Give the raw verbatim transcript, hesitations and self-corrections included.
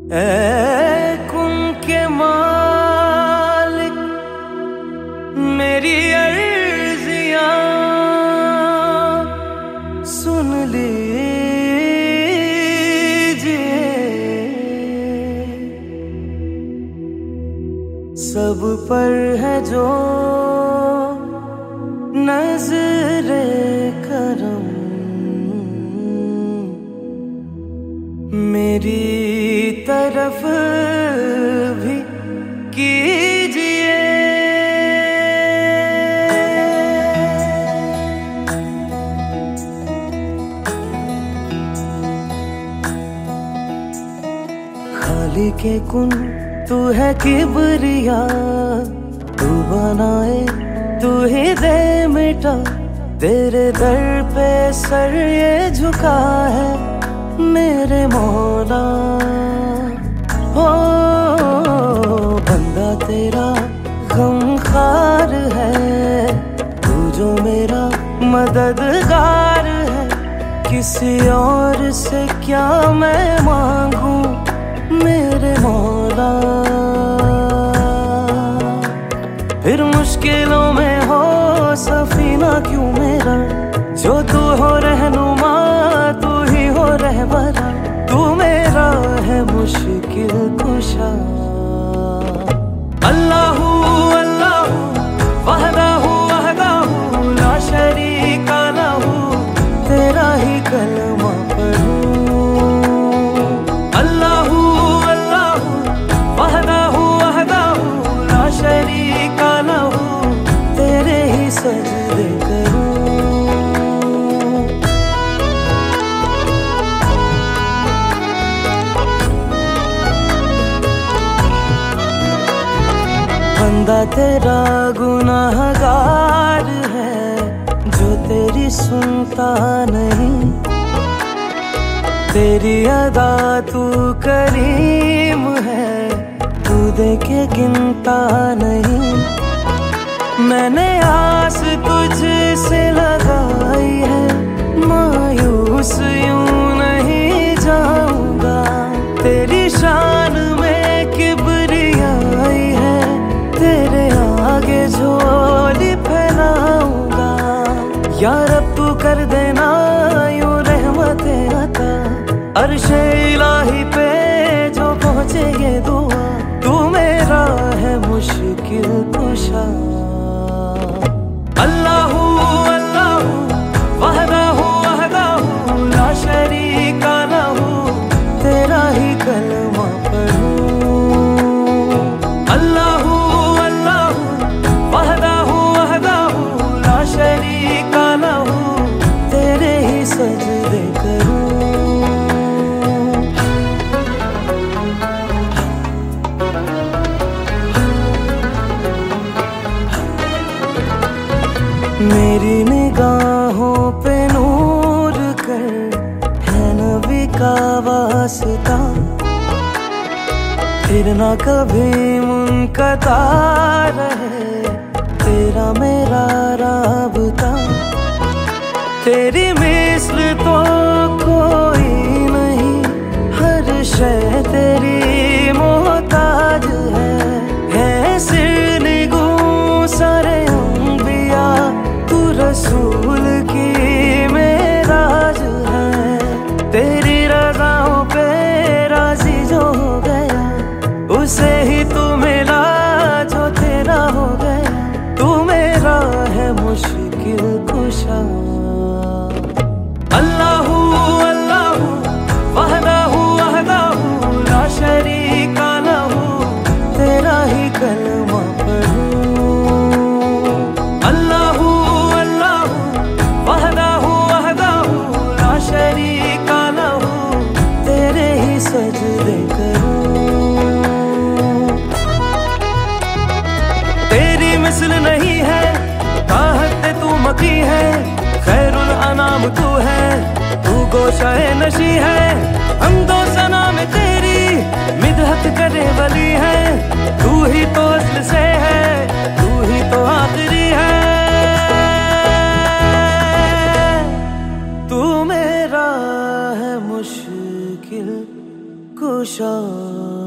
ऐ कुन के मालिक मेरी अर्जियां सुन लीजिए। सब पर है जो नज़रे करम, मेरी तरफ भी कीजिए। खाली के कुन तू है किबरिया, तू बनाए तू ही दे मिटा। तेरे दर पे सर ये झुका है मेरे मौला। हो बंदा तेरा गमखार है, तू जो मेरा मददगार है। किसी और से क्या मैं मांगू मेरे मौला। फिर मुश्किलों में हो सफीना क्यों मेरा, जो तू हो रहनुमा तू ही हो रहबरा। तू मेरा है मुश्किल कुशा। अल्लाहू अल्लाहू वहदाहू वहदाहू ला शरीका लहू, तेरा ही कलमा पढ़ूं। अल्लाहू अल्लाहू वहदाहू वहदाहू ला शरीका लहू, तेरे ही सजदे करूं। बंदा तेरा गुनाहगार है, जो तेरी सुनता नहीं। तेरी अदा तू करीम है, तू दे के गिनता नहीं। मैंने आस तुझसे लगाई है, मायूस यूं नहीं जाऊंगा। तेरी शान में किबरियाई है, तेरे आगे झोली फैलाऊंगा। या रब तू कर देना यूं रहमते अता, अर्शे इलाही पे जो पहुंचे ये दुआ। तू मेरा है मुश्किल कुशा। अल्लाहू अल्लाहू वहदाहू वहदाहू ला शरीका लहू, तेरा ही कलमा पढ़ूं। अल्लाहू अल्लाहू वहदाहू वहदाहू ला शरीका लहू, तेरे ही सजदे करूं। मेरी निगाहों पे नूर कर, है नबी का वास्ता। फिर ना कभी मुनक़ता रहे तेरा मेरा राबता। तेरी मिस्ल तो कोई नहीं, हर शय तेरी मोहताज है। है सिर निगू सारे अंबिया, तू रसूल की मेराज है। तेरी रज़ाओं पे राज़ी जो हो गया, उसे ही तू मिला जो तेरा हो गया। तू मेरा है मुश्किल कुशा। अल्लाहू अल्लाहू वहदाहू वहदाहू ला शरीका लहू, तेरा ही कलमा पढ़ूं। अल्लाहू अल्लाहू वहदाहू वहदाहू ला शरीका लहू, तेरे ही सजदे करूं। तेरी मिसल नहीं है, ताहत तू मकी है। खैरुल अनाम तू है, तू गोशाए नशी है। हमदो सना में तेरी मिदहत करे वली है। तू ही तो असल से है, तू ही तो आखिरी है। तू मेरा है मुश्किल कुशा।